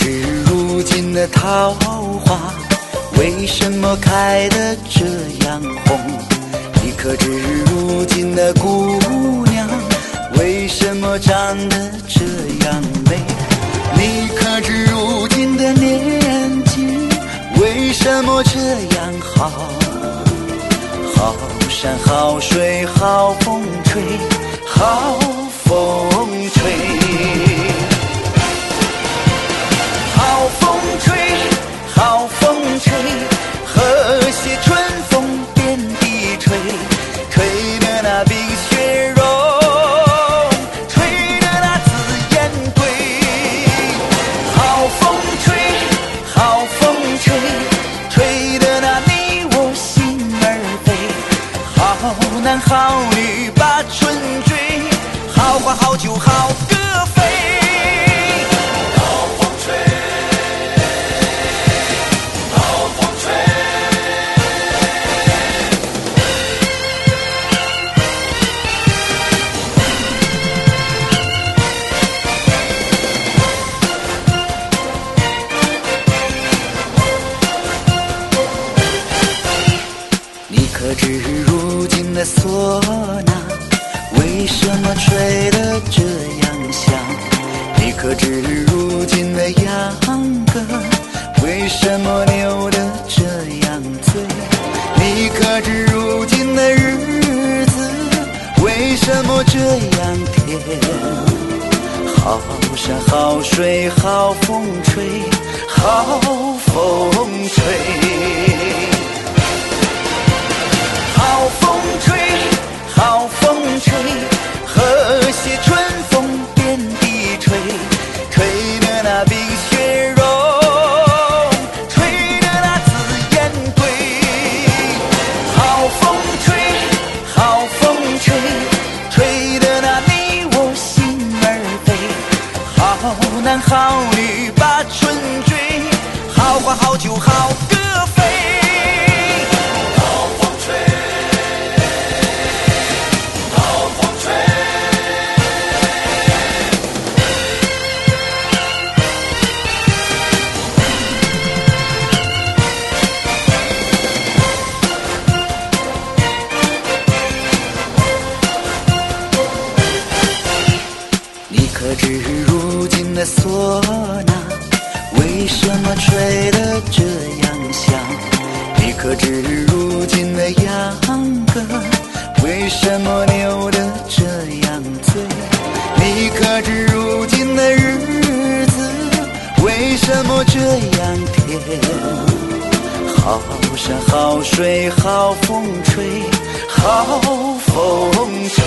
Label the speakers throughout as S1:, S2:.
S1: 知如今的桃花为什么开得这样红？你可知如今的姑娘为什么长得这样美？你可知如今的年纪为什么这样好？好山好水好风吹，好风吹，好风吹，好风吹，和谐春风遍地吹，吹得那冰雪融，吹得那紫烟归。好风吹，好风吹，吹得那你我心儿飞。好男好女把春追，好花好酒好歌飞。好风吹，好风吹。你可知如今的唢呐为什么吹得这样响？你可知如今的秧歌为什么扭得这样醉？你可知如今的日子为什么这样甜？好山好水好风吹，好风吹，好风吹，好风吹，和谐春风遍地吹，吹得那冰雪融，吹得那紫烟归。好风吹，好风吹，吹得那你我心儿飞。好男好女把春追，好花好酒好歌飞。好风吹，好风吹。你可知如今的唢呐为什么吹得这样响？你可知如今的秧歌为什么扭得这样醉？你可知如今的日子为什么这样甜？好山好水好风吹，好风吹，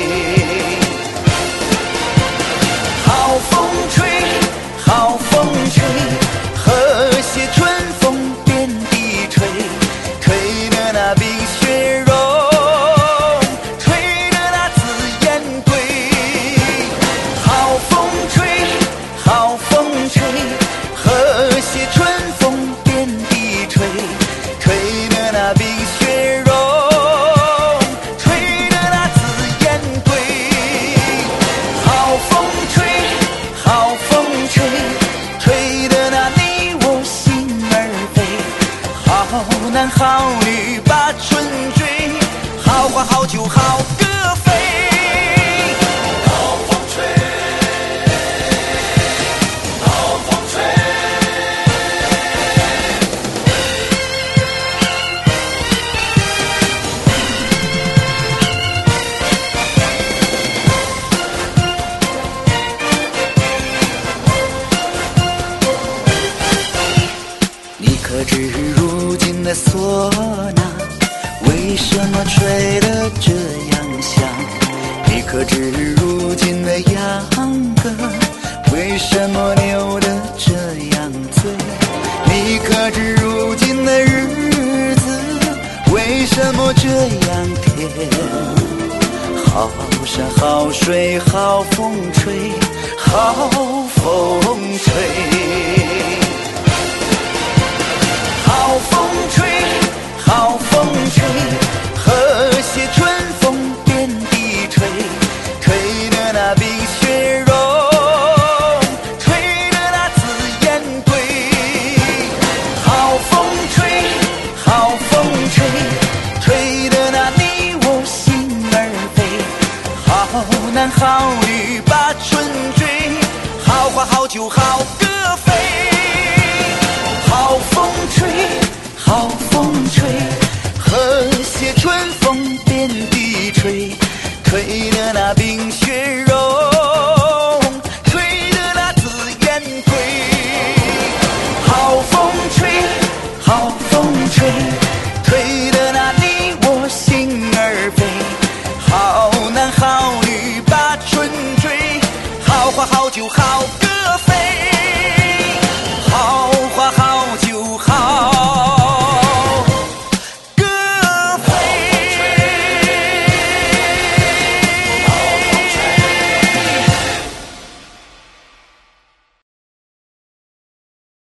S1: 好风吹，好风吹，和谐春风遍地吹，吹得那冰雪融，吹得那紫烟归。好风吹，好风吹，和谐春风遍地吹，吹得那冰雪融，吹得那紫烟归。好风吹，好风吹，吹得那你我心儿飞。好男好女把春追，好花好酒好歌飞。好风吹，好风吹。你可知如今的唢呐为什么吹得这样响？你可知如今的秧歌为什么扭得这样醉？你可知如今的日子为什么这样甜？好山好水好风吹，好风吹，好风吹，好风吹，和谐春风遍地吹，吹得那冰雪融，吹得那紫烟就好比